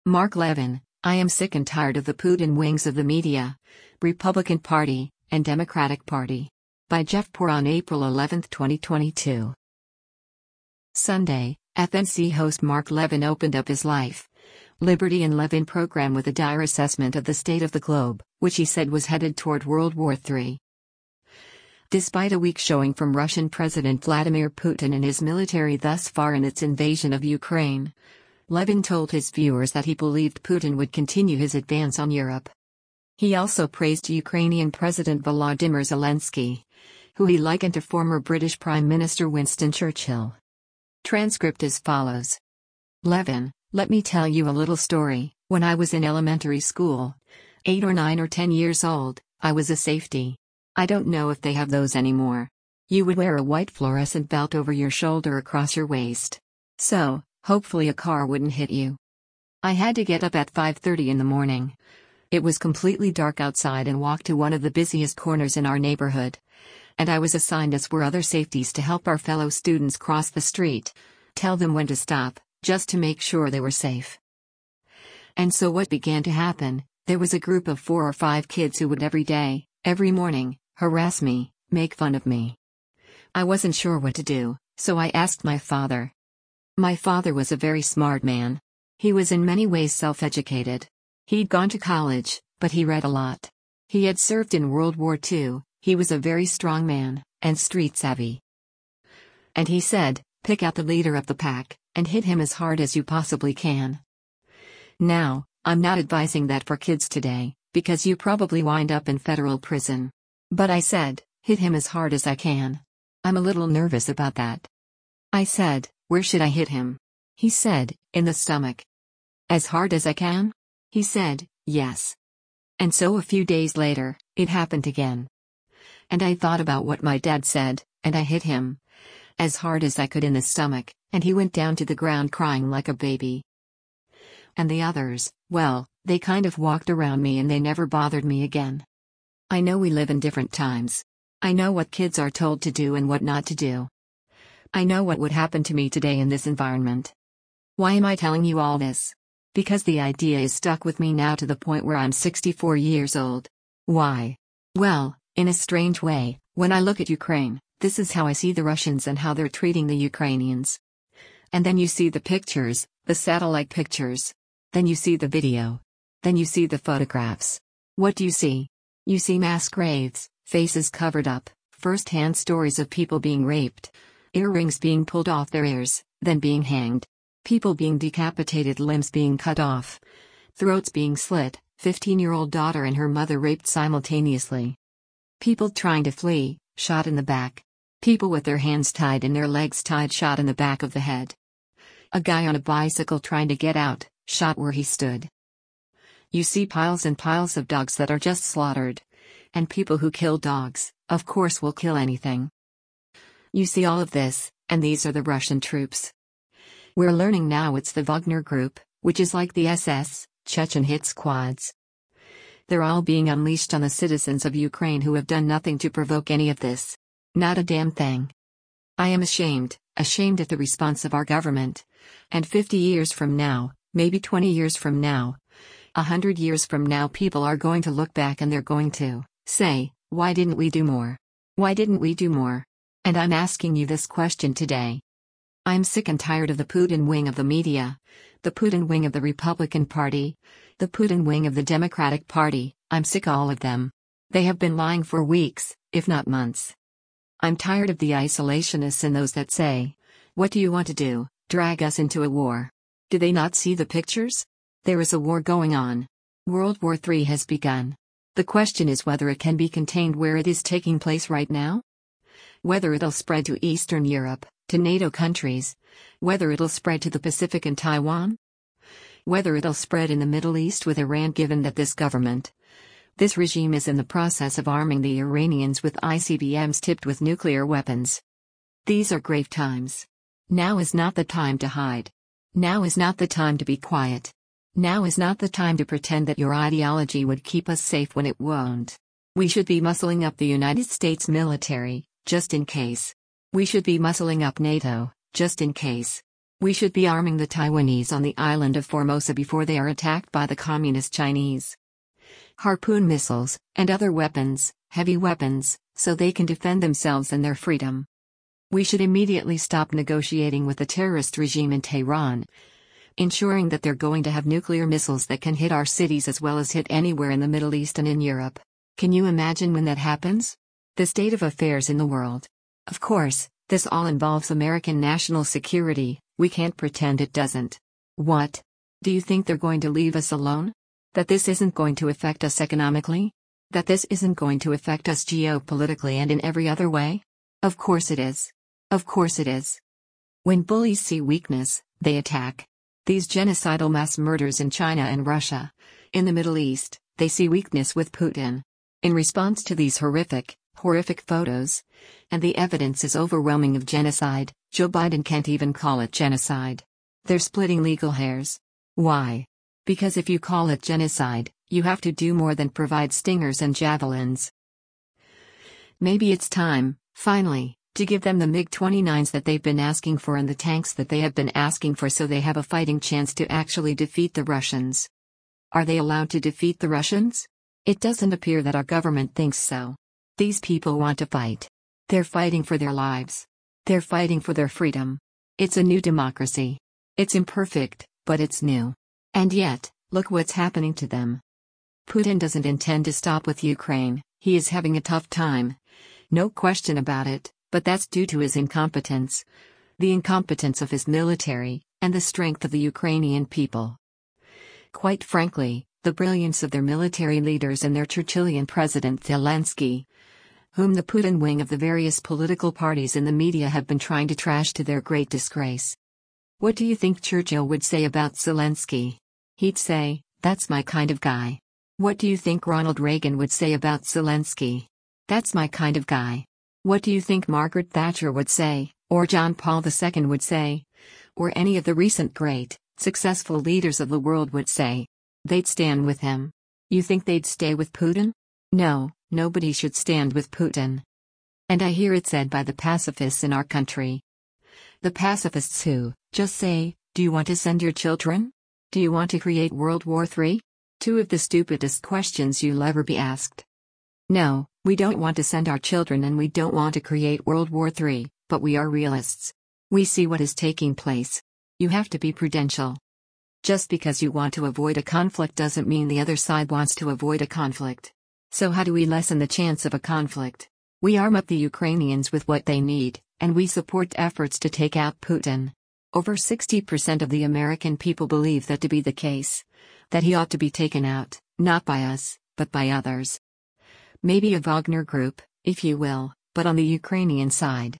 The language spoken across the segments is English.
Mark Levin, I am sick and tired of the Putin wings of the media, Republican Party, and Democratic Party. By Jeff Poor on April 11, 2022. Sunday, FNC host Mark Levin opened up his Life, Liberty and Levin program with a dire assessment of the state of the globe, which he said was headed toward World War III. Despite a weak showing from Russian President Vladimir Putin and his military thus far in its invasion of Ukraine, Levin told his viewers that he believed Putin would continue his advance on Europe. He also praised Ukrainian President Volodymyr Zelensky, who he likened to former British Prime Minister Winston Churchill. Transcript as follows. Levin, let me tell you a little story. When I was in elementary school, 8 or 9 or 10 years old, I was a safety. I don't know if they have those anymore. You would wear a white fluorescent belt over your shoulder across your waist. So, hopefully a car wouldn't hit you. I had to get up at 5:30 in the morning. It was completely dark outside and walk to one of the busiest corners in our neighborhood. And I was assigned, as were other safeties, to help our fellow students cross the street, tell them when to stop, just to make sure they were safe. And so what began to happen, there was a group of 4 or 5 kids who would every day, every morning, harass me, make fun of me. I wasn't sure what to do, so I asked my father. My father was a very smart man. He was in many ways self-educated. He'd gone to college, but he read a lot. He had served in World War II, he was a very strong man, and street-savvy. And he said, pick out the leader of the pack, and hit him as hard as you possibly can. Now, I'm not advising that for kids today, because you probably wind up in federal prison. But I said, hit him as hard as I can. I'm a little nervous about that. I said, where should I hit him? He said, in the stomach. As hard as I can? He said, yes. And so a few days later, it happened again. And I thought about what my dad said, and I hit him as hard as I could in the stomach, and he went down to the ground crying like a baby. And the others, well, they kind of walked around me and they never bothered me again. I know we live in different times. I know what kids are told to do and what not to do. I know what would happen to me today in this environment. Why am I telling you all this? Because the idea is stuck with me now to the point where I'm 64 years old. Why? Well, in a strange way, when I look at Ukraine, this is how I see the Russians and how they're treating the Ukrainians. And then you see the pictures, the satellite pictures. Then you see the video. Then you see the photographs. What do you see? You see mass graves, faces covered up, first-hand stories of people being raped, earrings being pulled off their ears, then being hanged, people being decapitated, limbs being cut off, throats being slit, 15-year-old daughter and her mother raped simultaneously. People trying to flee, shot in the back. People with their hands tied and their legs tied, shot in the back of the head. A guy on a bicycle trying to get out, shot where he stood. You see piles and piles of dogs that are just slaughtered. And people who kill dogs, of course, will kill anything. You see all of this, and these are the Russian troops. We're learning now it's the Wagner Group, which is like the SS, Chechen hit squads. They're all being unleashed on the citizens of Ukraine who have done nothing to provoke any of this. Not a damn thing. I am ashamed at the response of our government. And 50 years from now, maybe 20 years from now, 100 years from now, people are going to look back and they're going to say, why didn't we do more? Why didn't we do more? And I'm asking you this question today. I'm sick and tired of the Putin wing of the media, the Putin wing of the Republican Party, the Putin wing of the Democratic Party. I'm sick of all of them. They have been lying for weeks, if not months. I'm tired of the isolationists and those that say, what do you want to do, drag us into a war? Do they not see the pictures? There is a war going on. World War III has begun. The question is whether it can be contained where it is taking place right now? Whether it'll spread to Eastern Europe, to NATO countries, whether it'll spread to the Pacific and Taiwan? Whether it'll spread in the Middle East with Iran, given that this regime is in the process of arming the Iranians with ICBMs tipped with nuclear weapons. These are grave times. Now is not the time to hide. Now is not the time to be quiet. Now is not the time to pretend that your ideology would keep us safe when it won't. We should be muscling up the United States military, just in case. We should be muscling up NATO, just in case. We should be arming the Taiwanese on the island of Formosa before they are attacked by the Communist Chinese. Harpoon missiles, and other weapons, heavy weapons, so they can defend themselves and their freedom. We should immediately stop negotiating with the terrorist regime in Tehran, ensuring that they're going to have nuclear missiles that can hit our cities as well as hit anywhere in the Middle East and in Europe. Can you imagine when that happens? The state of affairs in the world. Of course, this all involves American national security, we can't pretend it doesn't. What? Do you think they're going to leave us alone? That this isn't going to affect us economically? That this isn't going to affect us geopolitically and in every other way? Of course it is. Of course it is. When bullies see weakness, they attack. These genocidal mass murders in China and Russia. In the Middle East, they see weakness with Putin. In response to these horrific photos, and the evidence is overwhelming of genocide, Joe Biden can't even call it genocide. They're splitting legal hairs. Why? Because if you call it genocide, you have to do more than provide stingers and javelins. Maybe it's time, finally, to give them the MiG-29s that they've been asking for and the tanks that they have been asking for so they have a fighting chance to actually defeat the Russians. Are they allowed to defeat the Russians? It doesn't appear that our government thinks so. These people want to fight. They're fighting for their lives. They're fighting for their freedom. It's a new democracy. It's imperfect, but it's new. And yet, look what's happening to them. Putin doesn't intend to stop with Ukraine, he is having a tough time. No question about it, but that's due to his incompetence. The incompetence of his military, and the strength of the Ukrainian people. Quite frankly, the brilliance of their military leaders and their Churchillian President Zelensky, whom the Putin wing of the various political parties in the media have been trying to trash to their great disgrace. What do you think Churchill would say about Zelensky? He'd say, "That's my kind of guy." What do you think Ronald Reagan would say about Zelensky? "That's my kind of guy." What do you think Margaret Thatcher would say, or John Paul II would say? Or any of the recent great, successful leaders of the world would say? They'd stand with him. You think they'd stay with Putin? No, nobody should stand with Putin. And I hear it said by the pacifists in our country. The pacifists who just say, "Do you want to send your children? Do you want to create World War III?" Two of the stupidest questions you'll ever be asked. No, we don't want to send our children and we don't want to create World War III, but we are realists. We see what is taking place. You have to be prudential. Just because you want to avoid a conflict doesn't mean the other side wants to avoid a conflict. So how do we lessen the chance of a conflict? We arm up the Ukrainians with what they need, and we support efforts to take out Putin. Over 60% of the American people believe that to be the case. That he ought to be taken out, not by us, but by others. Maybe a Wagner group, if you will, but on the Ukrainian side.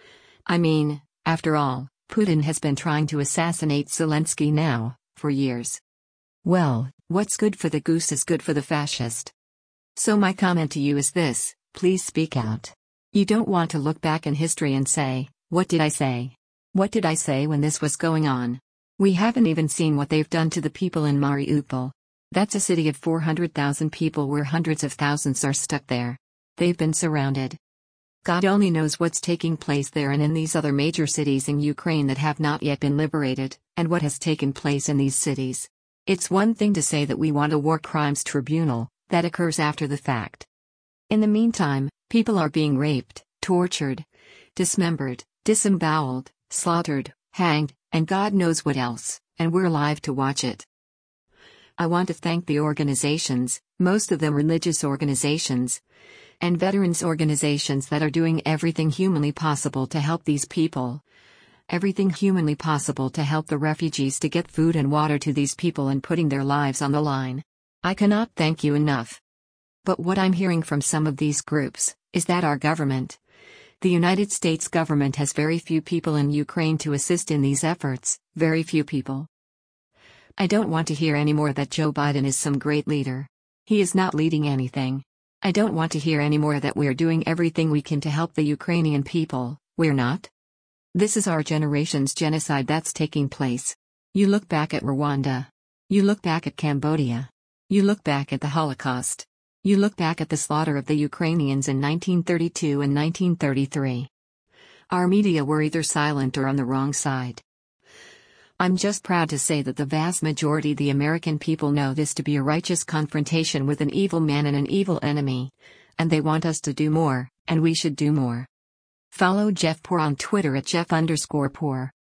I mean, after all, Putin has been trying to assassinate Zelensky now, for years. Well, what's good for the goose is good for the fascist. So my comment to you is this: please speak out. You don't want to look back in history and say, "What did I say? What did I say when this was going on?" We haven't even seen what they've done to the people in Mariupol. That's a city of 400,000 people where hundreds of thousands are stuck there. They've been surrounded. God only knows what's taking place there and in these other major cities in Ukraine that have not yet been liberated, and what has taken place in these cities. It's one thing to say that we want a war crimes tribunal, that occurs after the fact. In the meantime, people are being raped, tortured, dismembered, disemboweled, slaughtered, hanged, and God knows what else, and we're alive to watch it. I want to thank the organizations, most of them religious organizations, and veterans organizations that are doing everything humanly possible to help these people. Everything humanly possible to help the refugees to get food and water to these people and putting their lives on the line. I cannot thank you enough. But what I'm hearing from some of these groups is that our government, the United States government, has very few people in Ukraine to assist in these efforts, very few people. I don't want to hear anymore that Joe Biden is some great leader. He is not leading anything. I don't want to hear anymore that we're doing everything we can to help the Ukrainian people. We're not. This is our generation's genocide that's taking place. You look back at Rwanda. You look back at Cambodia. You look back at the Holocaust. You look back at the slaughter of the Ukrainians in 1932 and 1933. Our media were either silent or on the wrong side. I'm just proud to say that the vast majority of the American people know this to be a righteous confrontation with an evil man and an evil enemy. And they want us to do more, and we should do more. Follow Jeff Poor on Twitter at Jeff_Poor.